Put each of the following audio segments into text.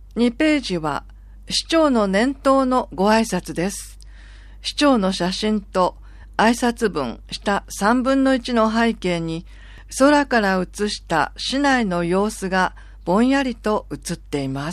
2ページは市長の年頭のご挨拶です。市長の写真と挨拶文下3分の1の背景に空から写した市内の様子がぼんやりと映っています。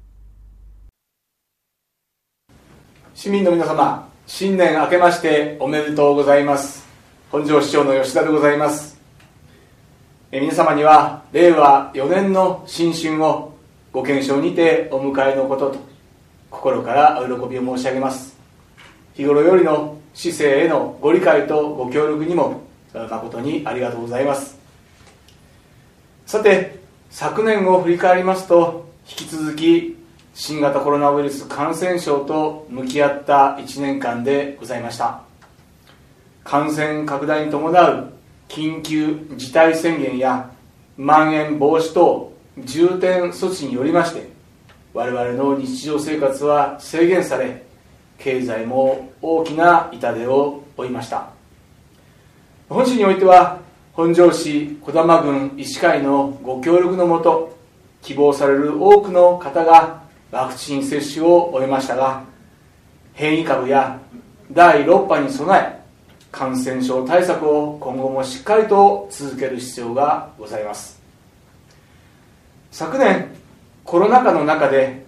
市民の皆様、新年明けましておめでとうございます。本庄市長の吉田でございます。皆様には令和4年の新春をご健勝にてお迎えのことと心からお喜びを申し上げます。日頃よりの市政へのご理解とご協力にも誠にありがとうございます。さて、昨年を振り返りますと、引き続き新型コロナウイルス感染症と向き合った1年間でございました。感染拡大に伴う緊急事態宣言やまん延防止等重点措置によりまして、我々の日常生活は制限され、経済も大きな痛手を負いました。本市においては、本庄市児玉郡医師会のご協力のもと、希望される多くの方がワクチン接種を終えましたが、変異株や第6波に備え、感染症対策を今後もしっかりと続ける必要がございます。昨年、コロナ禍の中で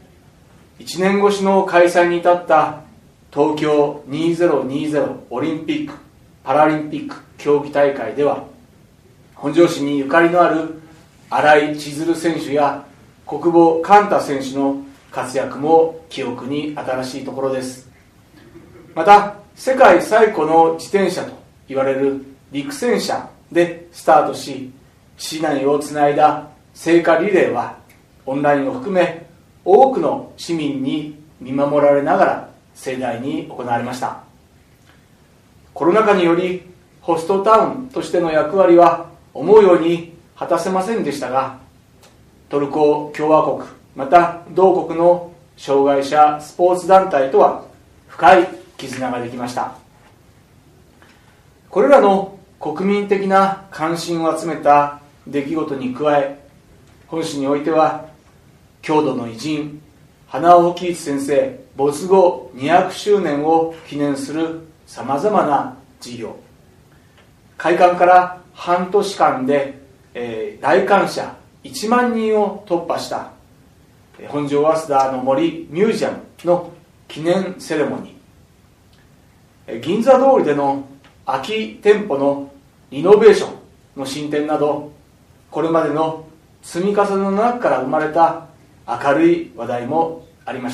1年越しの開催に至った東京2020オリンピック・パラリンピック競技大会では、本庄市にゆかりのある新井千鶴選手や国保寛太選手の活躍も記憶に新しいところです。また、世界最古の自転車と言われる陸戦車でスタートし、市内をつないだ聖火リレーはオンラインを含め多くの市民に見守られながら盛大に行われました。コロナ禍によりホストタウンとしての役割は思うように果たせませんでしたが、トルコ共和国また同国の障害者スポーツ団体とは深い絆ができました。これらの国民的な関心を集めた出来事に加え、本市においては郷土の偉人花尾喜一先生没後200周年を記念するさまざまな事業、開館から半年間で、来館者1万人を突破した本庄早稲田の森ミュージアムの記念セレモニー、銀座通りでの空き店舗のリノベーションの進展など、これまでの積み重ねの中から生まれた明るい話題もありました。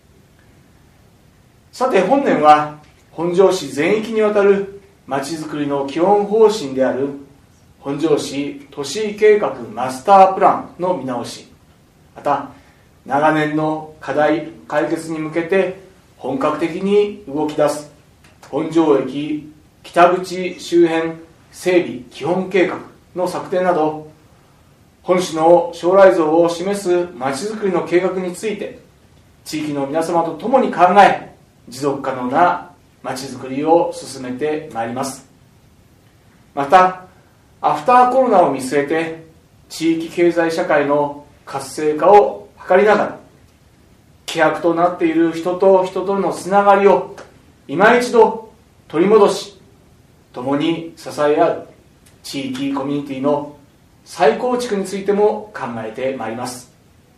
さて、本年は本庄市全域にわたるまちづくりの基本方針である本庄市都市計画マスタープランの見直し、また長年の課題解決に向けて本格的に動き出す本庄駅北口周辺整備基本計画の策定など、本市の将来像を示すまちづくりの計画について地域の皆様と共に考え、持続可能なまちづくりを進めてまいります。また、アフターコロナを見据えて地域経済社会の活性化を図りながら、希薄となっている人と人とのつながりを今一度取り戻し、共に支え合う地域コミュニティの再構築についても考えてまいります。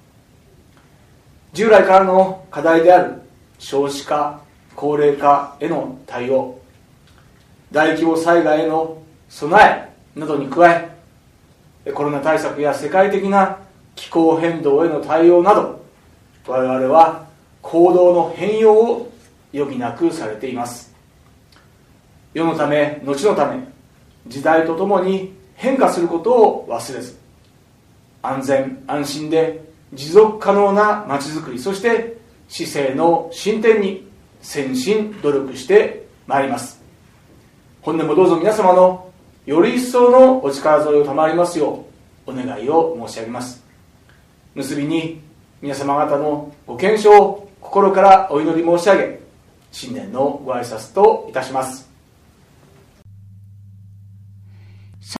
従来からの課題である少子化、高齢化への対応、大規模災害への備えなどに加え、コロナ対策や世界的な気候変動への対応など、我々は行動の変容を余儀なくされています。世のため、後のため、時代とともに変化することを忘れず、安全安心で持続可能なまちづくり、そして市政の進展に先進努力してまいります。本年もどうぞ皆様のより一層のお力添えを賜りますようお願いを申し上げます。結びに皆様方のご健勝を心からお祈り申し上げ、新年のご挨拶といたします。